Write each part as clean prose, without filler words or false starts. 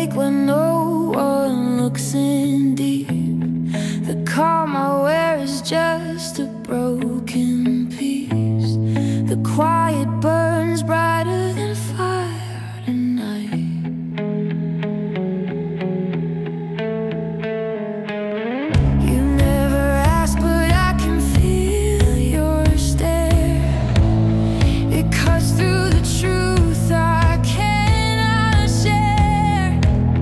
awake when no one looks in deep. The calm I wear is just a broken piece. The quiet burns brighter than fire tonight. You never asked, but I can feel your stare. It cuts through the truth I cannot share.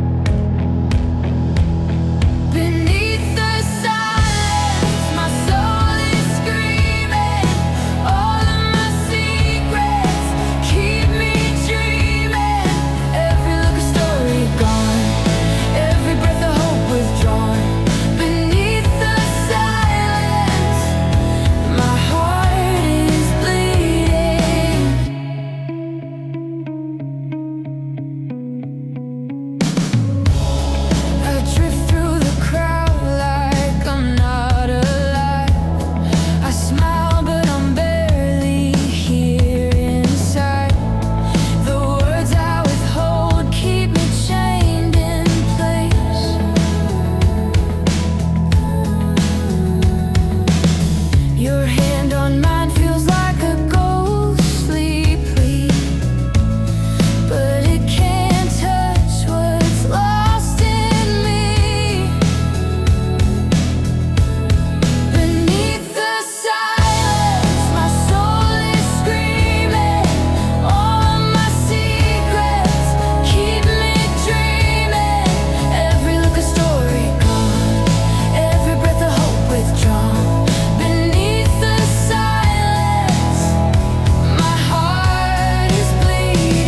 Beneath the silence, my soul is screaming. All of my secrets keep me dreaming. Every look a story gone, every breath of hope withdrawn. Beneath the silence, my heart is bleeding. I drift through the crowd like I'm not alive. I smile but I'm barely here inside. The words I withhold keep me chained in place. Your hand on mine feels like a ghostly plea, but it can't touch what's lost in me. Beneath the silence, my soul is screaming. All of my secrets keep me dreaming. Every look a story gone, every breath of hope withdrawn. Beneath the silence, my heart is bleeding.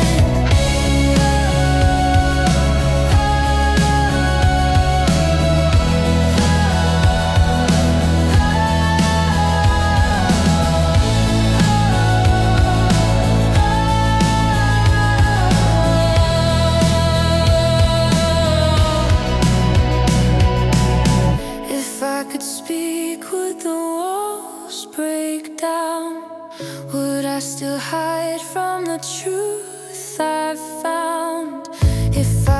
If I could speak, would the walls break down? Would I still hide from the truth I've found? If I